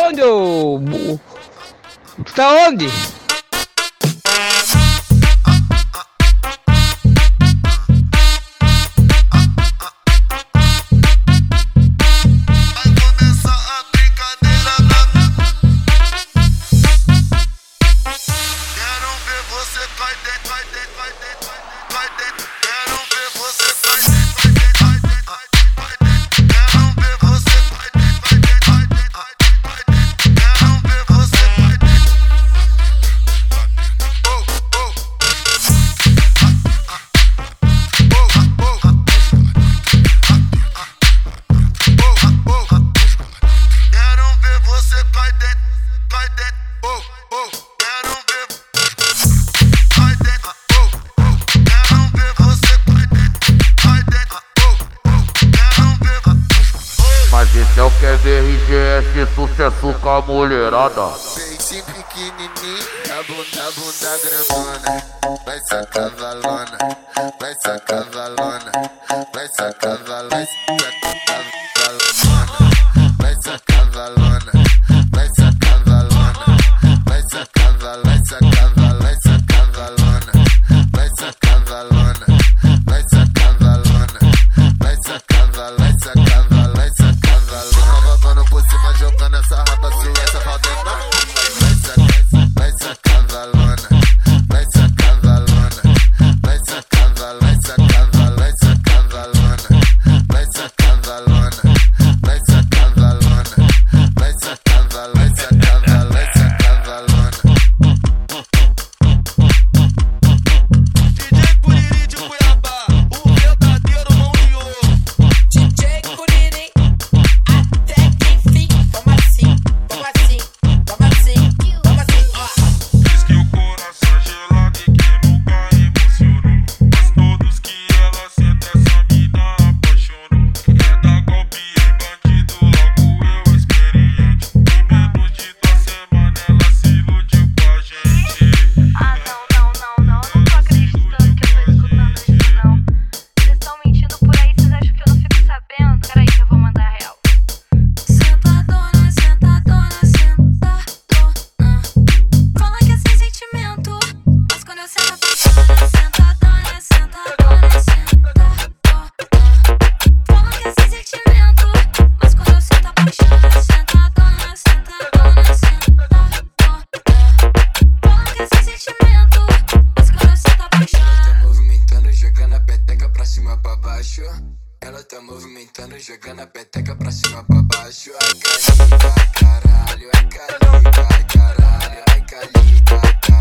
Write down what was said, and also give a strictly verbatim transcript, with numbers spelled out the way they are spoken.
onde, ô? Tu tá onde? Mas esse é o Q V R G S, sucesso com a mulherada. Peixe pequenininho, a bunda, a bunda grandona. Vai sacar valona, vai sacar valona, vai sacar valona, vai sacar valona, vai sacar valona, vai sacar valona, vai sacar valona, vai sacar valona, vai sacar valona, vai sacar valona, vai sacar valona, vai sacar valona, vai sacar valona. Babando por cima, jogando essa raba, se essa faldena. Vai sacar, vai sacar valona, vai sacar valona, vai sacar valona, vai sacar valona, vai sacar valona, vai sacar valona, vai sacar valona, vai sacar valona, vai sacar valona, vai sacar valona. D J Curiri de Cuiabá, o verdadeiro mão de ouro. D J Curiri, até que enfim. Como assim? Como assim? Como assim? Como assim? Ó. Diz que o coração gelado e que nunca emocionou, mas todos que ela senta essa mina apaixonou. É da golpe em bandido, logo eu experiente. Em menos de duas semanas ela se iludiu com a gente. Ah, não, não, não, não, eu não tô acreditando que eu tô escutando isso, não. Vocês estão mentindo por aí, vocês acham que eu não fico sabendo? Peraí que eu vou mandar a real. Sentadona, sentadona, sentadona. Fala que é sem sentimento, mas quando eu sento apaixona. Sentadona, sentadona, sentadona. Fala que é sem sentimento, mas quando eu sento apaixona. Sentadona, sentadona, sentadona. Fala que é sem sentimento, mas quando eu sento apaixona. Tá movimentando, jogando a peteca pra cima pra baixo. Ela tá movimentando, jogando a peteca pra cima pra baixo. Ai, calica, caralho, ai, calica, caralho, ai, calica, caralho.